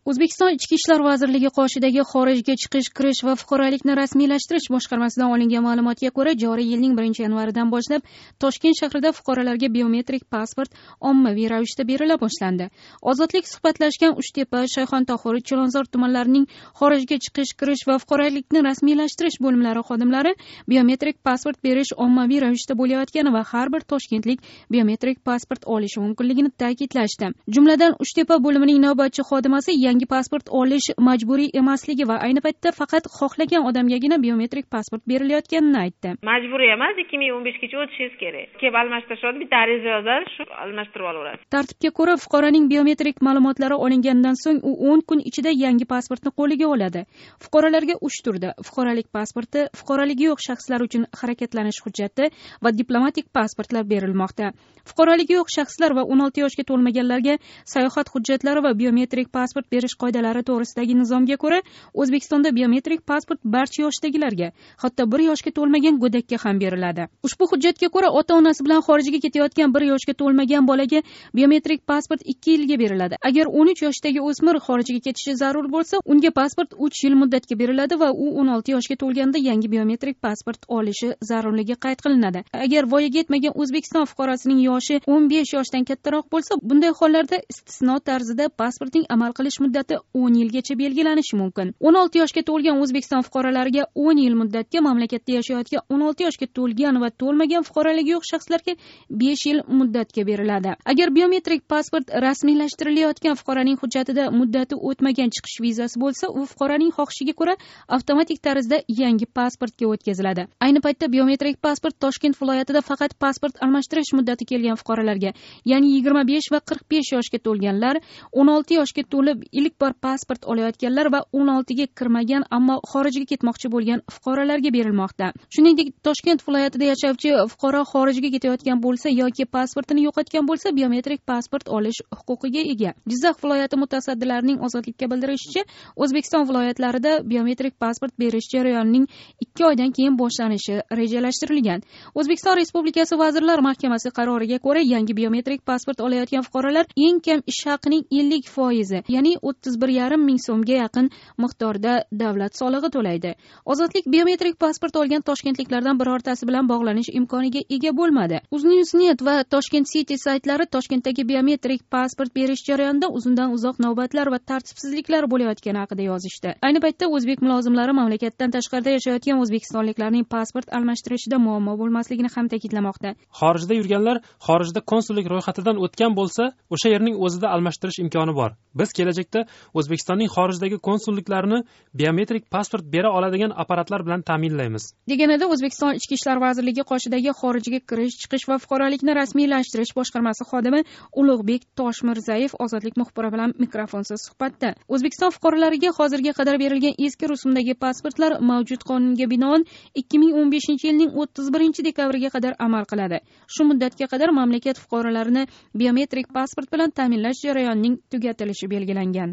O'zbekiston Ichki ishlar vazirligi qoshidagi xorijga chiqish, kirish va fuqarolikni rasmiylashtirish boshqarmasidan olingan ma'lumotga ko'ra, joriy yilning 1-yanvaridan boshlab Toshkent shahrida fuqarolarga biometrik pasport ommaviy ravishda berila boshlandi. Ozodlik suhbatlashgan Uchtepa, Shayxontohur, Chilonzor tumanlarining xorijga chiqish, kirish va fuqarolikni rasmiylashtirish bo'limlari xodimlari biometrik pasport berish ommaviy ravishda bo'layotgani va har bir toshkentlik biometrik pasport olishi mumkinligini ta'kidlashdi. Jumladan, Uchtepa bo'limining navbatchi xodimasi yangi pasport olish majburiy emasligi va ayni paytda faqat xohlagan odamgagina biometrik pasport berilayotganini aytdi. Majburiy emas, 2015gacha o'tishingiz kerak. Kelib almashtirishadi, bitta ariza yozadi, shu almashtirib olaverasiz. Tartibga ko'ra, fuqaroning biometrik ma'lumotlari olingandan so'ng u 10 kun ichida yangi pasportni qo'liga oladi. Fuqarolarga 3 turda fuqarolik pasporti, fuqaroligi yo'q shaxslar uchun harakatlanish hujjati va diplomatik pasportlar berilmoqda. Fuqaroligi yo'q shaxslar va 16 yoshga to'lmaganlarga sayohat hujjatlari va biometrik pasport berish qoidalari to'g'risidagi nizomga ko'ra, O'zbekistonda biometrik pasport barcha yoshdagilarga, hatto 1 yoshga to'lmagan go'dakka ham beriladi. Ushbu hujjatga ko'ra, ota-onasi bilan xorijga ketayotgan 1 yoshga to'lmagan bolaga biometrik pasport 2 yilga beriladi. Agar 13 yoshdagi o'smir xorijga ketishi zarur bo'lsa, unga pasport 3 yil muddatga beriladi va u 16 yoshga to'lganda yangi biometrik pasport olishi zarurligi qayd qilinadi. Agar voyaga yetmagan O'zbekiston fuqarosining yoshi 15 yoshdan kattaroq bo'lsa, bunday hollarda istisno tarzida pasportning amal qilish muddati 10 yilgacha belgilanishi mumkin. 16 yoshga to'lgan O'zbekiston fuqarolariga 10 yil muddatga, mamlakatda yashayotgan 16 yoshga to'lgan va to'lmagan fuqaroligi yo'q shaxslarga 5 yil muddatga beriladi. Agar biometrik pasport rasmiylashtirilayotgan fuqaroning hujjatida muddati o'tmagan chiqish vizasi bo'lsa, u fuqaroning xohishiga ko'ra avtomatik tarzda yangi pasportga o'tkaziladi. Ayni paytda biometrik pasport Toshkent viloyatida faqat pasport almashtirish muddati kelgan fuqarolarga, ya'ni 25 va 45 yoshga to'lganlar, 16 yoshga to'lib ilk bor pasport olayotganlar va 16 ga kirmagan ammo xorijga ketmoqchi bo'lgan fuqarolarga berilmoqda. Shuningdek, Toshkent viloyatida yashovchi fuqaro xorijga ketayotgan bo'lsa yoki pasportini yo'qotgan bo'lsa, biometrik pasport olish huquqiga ega. Jizzax viloyati mutasaddilarining Ozodlikka bildirishicha, O'zbekiston viloyatlarida biometrik pasport berish jarayonining 2 oydan keyin boshlanishi rejalashtirilgan. O'zbekiston Respublikasi Vazirlar Mahkamasi qaroriga ko'ra, yangi biometrik pasport olayotgan fuqarolar eng kam ish haqining 50%, ya'ni 31,5 ming so'mga yaqin miqdorda davlat solig'i to'laydi. Ozodlik biometrik pasport olgan toshkentliklardan birortasi bilan bog'lanish imkoniga ega bo'lmadi. Uznews.net va Toshkent City saytlari Toshkentdagi biometrik pasport berish jarayonida uzundan uzoq navbatlar va tartibsizliklar bo'layotgani haqida yozishdi. Ayni paytda o'zbek mulozimlari mamlakatdan tashqarida yashayotgan o'zbekistonliklarning pasport almashtirishida muammo bo'lmasligini ham ta'kidlamoqda. Xorijda yurganlar xorijda konsullik ro'yxatidan o'tgan bo'lsa, o'sha yerning o'zida almashtirish imkoni bor. Biz kelajakda O'zbekistonning xorijdagi konsulliklarini biometrik pasport bera oladigan apparatlar bilan ta'minlaymiz. Deganida O'zbekiston Ichki ishlar vazirligi qoshidagi xorijga kirish, chiqish va fuqarolikni rasmiylashtirish boshqarmasi xodimi Ulug'bek Toshmirzayev Ozodlik muxbiri bilan mikrofonsiz suhbatda. O'zbekiston fuqarolariga hozirga qadar berilgan eski rusumdagi pasportlar mavjud qonunga binoan 2015-yilning 31-dekabriga qadar amal qiladi. Shu muddatga qadar mamlakat fuqarolarini biometrik pasport bilan ta'minlash jarayonining tugatilishi belgilangan.